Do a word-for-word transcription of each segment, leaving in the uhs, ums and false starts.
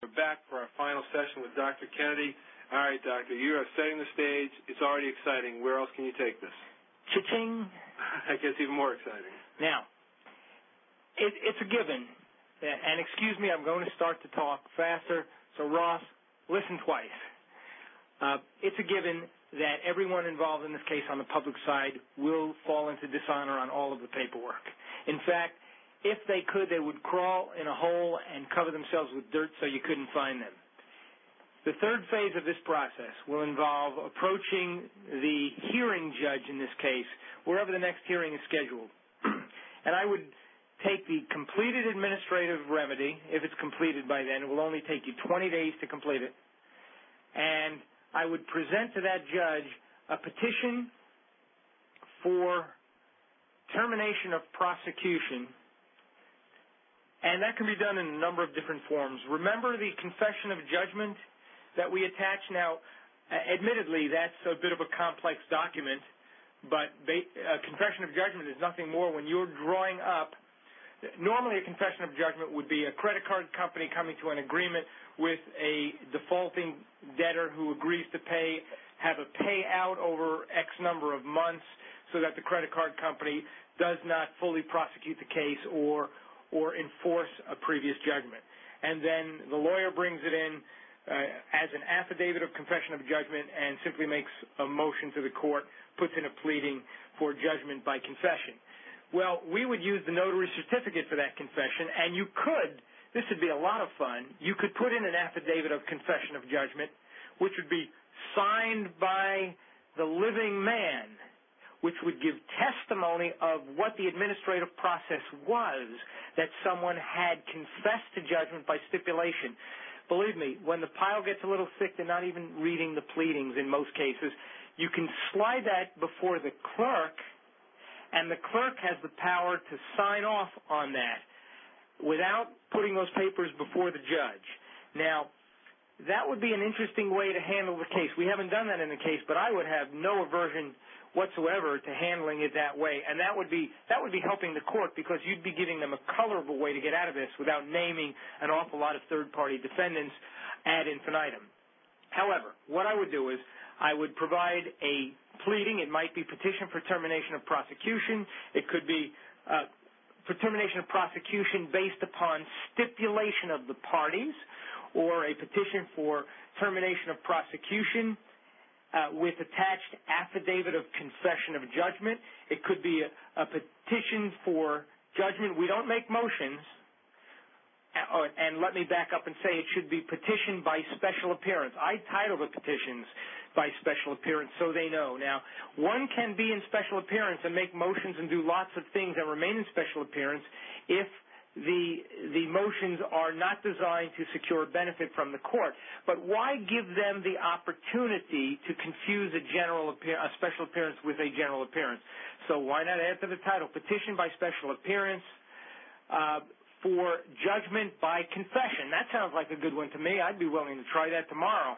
We're back for our final session with Doctor Kennedy. All right, Doctor, you are setting the stage. It's already exciting. Where else can you take this? Cha-ching. I guess even more exciting. Now, it, it's a given, and excuse me, I'm going to start to talk faster, so Ross, listen twice. Uh, it's a given that everyone involved in this case on the public side will fall into dishonor on all of the paperwork. In fact, if they could, they would crawl in a hole and cover themselves with dirt so you couldn't find them. The third phase of this process will involve approaching the hearing judge in this case, wherever the next hearing is scheduled. And I would take the completed administrative remedy. If it's completed by then, it will only take you twenty days to complete it. And I would present to that judge a petition for termination of prosecution, and that can be done in a number of different forms. Remember the confession of judgment that we attach? Now, admittedly, that's a bit of a complex document, but a confession of judgment is nothing more when you're drawing up. Normally, a confession of judgment would be a credit card company coming to an agreement with a defaulting debtor who agrees to pay, have a payout over X number of months so that the credit card company does not fully prosecute the case or or enforce a previous judgment. And then the lawyer brings it in uh, as an affidavit of confession of judgment and simply makes a motion to the court, puts in a pleading for judgment by confession. Well, we would use the notary certificate for that confession, and you could, this would be a lot of fun, you could put in an affidavit of confession of judgment, which would be signed by the living man, which would give testimony of what the administrative process was, that someone had confessed to judgment by stipulation. Believe me, when the pile gets a little thick, they're not even reading the pleadings in most cases. You can slide that before the clerk, and the clerk has the power to sign off on that without putting those papers before the judge. Now, that would be an interesting way to handle the case. We haven't done that in the case, but I would have no aversion whatsoever to handling it that way, and that would be that would be helping the court because you'd be giving them a colorable way to get out of this without naming an awful lot of third-party defendants ad infinitum. However, what I would do is I would provide a pleading. It might be petition for termination of prosecution. It could be uh, for termination of prosecution based upon stipulation of the parties, or a petition for termination of prosecution uh, with attached affidavit of confession of judgment. It could be a, a petition for judgment. We don't make motions. Uh, and let me back up and say it should be petitioned by special appearance. I title the petitions by special appearance so they know. Now, one can be in special appearance and make motions and do lots of things and remain in special appearance if the the motions are not designed to secure benefit from the court. But why give them the opportunity to confuse a general appear, a special appearance with a general appearance? So why not add to the title, petition by special appearance uh, for judgment by confession? That sounds like a good one to me. I'd be willing to try that tomorrow.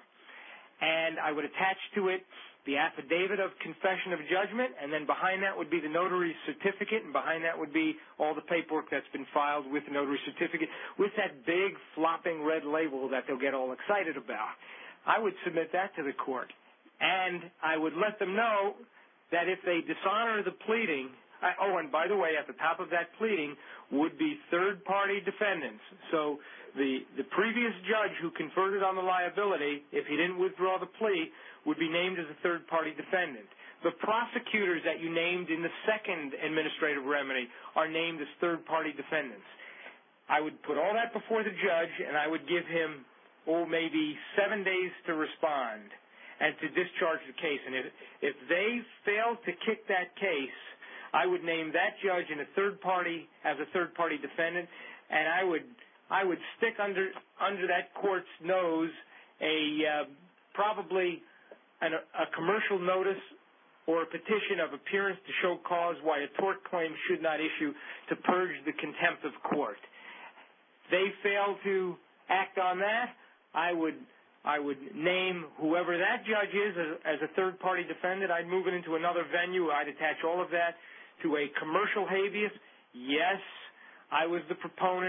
And I would attach to it the affidavit of confession of judgment, and then behind that would be the notary's certificate, and behind that would be all the paperwork that's been filed with the notary certificate, with that big flopping red label that they'll get all excited about. I would submit that to the court, and I would let them know that if they dishonor the pleading, I, oh, and by the way, at the top of that pleading would be third-party defendants. So the, the previous judge who conferred on the liability, if he didn't withdraw the plea, would be named as a third-party defendant. The prosecutors that you named in the second administrative remedy are named as third-party defendants. I would put all that before the judge, and I would give him, oh, maybe seven days to respond and to discharge the case. And if, if they fail to kick that case, I would name that judge in a third party as a third party defendant, and I would I would stick under under that court's nose a uh, probably an, a commercial notice or a petition of appearance to show cause why a tort claim should not issue to purge the contempt of court. They fail to act on that, I would I would name whoever that judge is as, as a third party defendant. I'd move it into another venue. I'd attach all of that to a commercial habeas. Yes, I was the proponent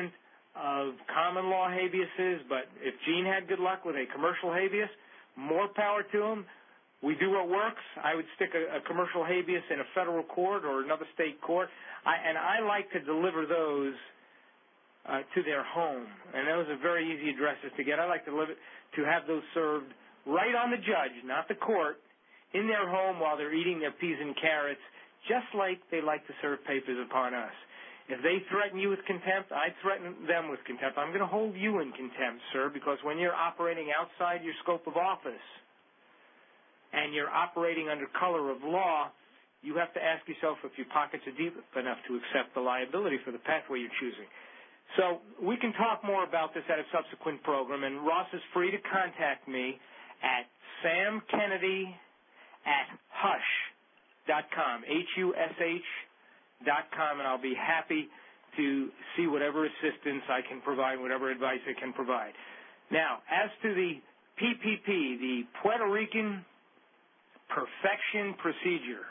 of common law habeases, but if Gene had good luck with a commercial habeas, more power to him. We do what works. I would stick a, a commercial habeas in a federal court or another state court, I, and I like to deliver those uh, to their home, and those are very easy addresses to get. I like to, live, to have those served right on the judge, not the court, in their home while they're eating their peas and carrots, just like they like to serve papers upon us. If they threaten you with contempt, I threaten them with contempt. I'm going to hold you in contempt, sir, because when you're operating outside your scope of office and you're operating under color of law, you have to ask yourself if your pockets are deep enough to accept the liability for the pathway you're choosing. So we can talk more about this at a subsequent program, and Ross is free to contact me at Sam Kennedy at hush dot com, H U S H dot com, and I'll be happy to see whatever assistance I can provide, whatever advice I can provide. Now, as to the P P P, the Puerto Rican Perfection Procedure,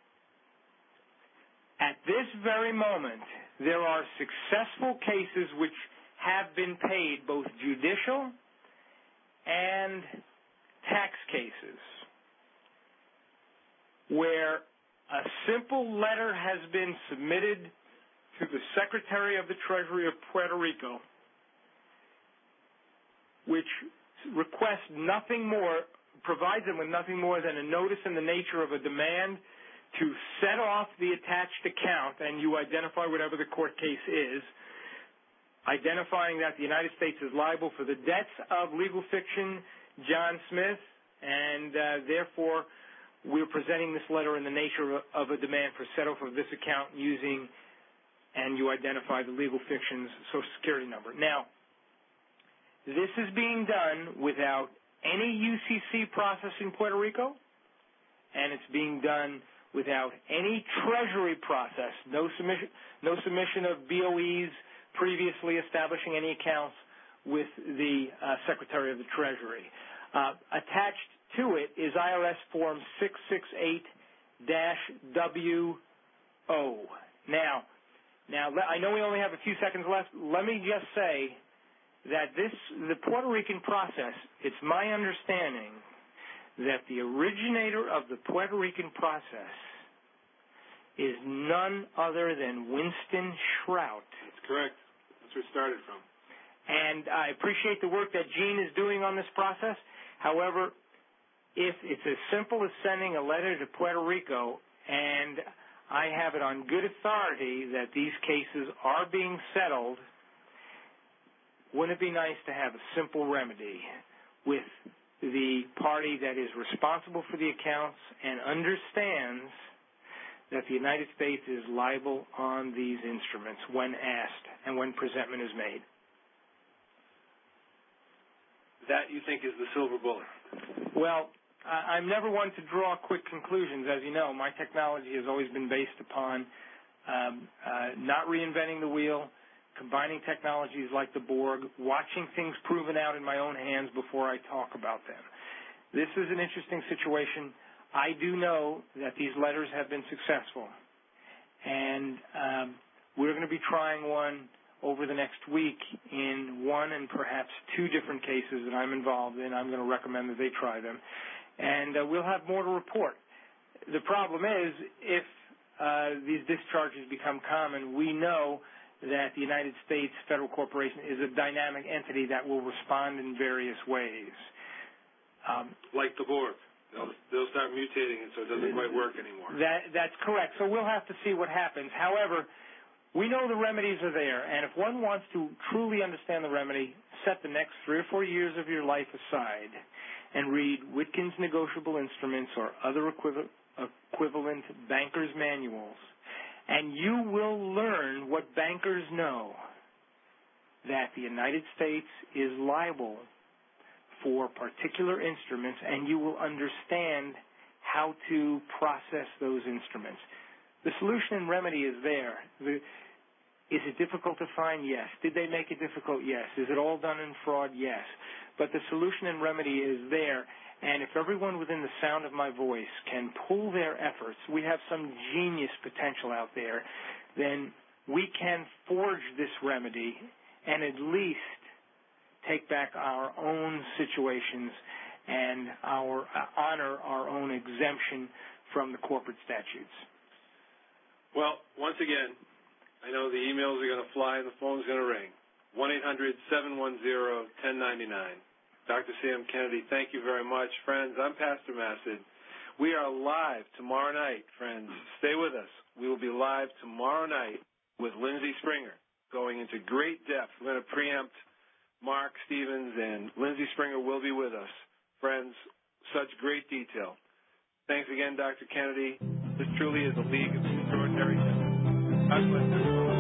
at this very moment, there are successful cases which have been paid, both judicial and tax cases, where a simple letter has been submitted to the Secretary of the Treasury of Puerto Rico, which requests nothing more, provides them with nothing more than a notice in the nature of a demand to set off the attached account, and you identify whatever the court case is, identifying that the United States is liable for the debts of legal fiction John Smith, and uh, therefore we're presenting this letter in the nature of a demand for set-off of this account using, and you identify the legal fiction's Social Security number. Now, this is being done without any U C C process in Puerto Rico, and it's being done without any Treasury process, no submission, no submission of B O Es previously establishing any accounts with the uh, Secretary of the Treasury. Uh, attached to it is I R S Form six six eight W O. Now, now I know we only have a few seconds left. Let me just say that this, the Puerto Rican process, it's my understanding that the originator of the Puerto Rican process is none other than Winston Shrout. That's correct. That's where it started from. And I appreciate the work that Gene is doing on this process. However, if it's as simple as sending a letter to Puerto Rico, and I have it on good authority that these cases are being settled, wouldn't it be nice to have a simple remedy with the party that is responsible for the accounts and understands that the United States is liable on these instruments when asked and when presentment is made? That, you think, is the silver bullet? Well, I'm never one to draw quick conclusions. As you know, my technology has always been based upon um, uh, not reinventing the wheel, combining technologies like the Borg, watching things proven out in my own hands before I talk about them. This is an interesting situation. I do know that these letters have been successful, and um, we're going to be trying one over the next week in one and perhaps two different cases that I'm involved in. I'm going to recommend that they try them, and uh, we'll have more to report. The problem is, if uh, these discharges become common, we know that the United States Federal Corporation is a dynamic entity that will respond in various ways. Um, like the Borg. They'll, they'll start mutating it so it doesn't quite work anymore. That, that's correct. So we'll have to see what happens. However, we know the remedies are there, and if one wants to truly understand the remedy, set the next three or four years of your life aside and read Wittgen's Negotiable Instruments or other equivalent, equivalent bankers' manuals, and you will learn what bankers know, that the United States is liable for particular instruments, and you will understand how to process those instruments. The solution and remedy is there. The, is it difficult to find? Yes. Did they make it difficult? Yes. Is it all done in fraud? Yes. But the solution and remedy is there, and if everyone within the sound of my voice can pull their efforts, we have some genius potential out there, then we can forge this remedy and at least take back our own situations and our uh, honor our own exemption from the corporate statutes. Well, once again, I know the emails are going to fly and the phone's going to ring. one eight hundred seven one zero one zero nine nine. Doctor Sam Kennedy, thank you very much. Friends, I'm Pastor Massid. We are live tomorrow night, friends. Stay with us. We will be live tomorrow night with Lindsay Springer, going into great depth. We're going to preempt Mark Stevens, and Lindsay Springer will be with us. Friends, such great detail. Thanks again, Doctor Kennedy. This truly is a league of extraordinary gentlemen. God bless everyone.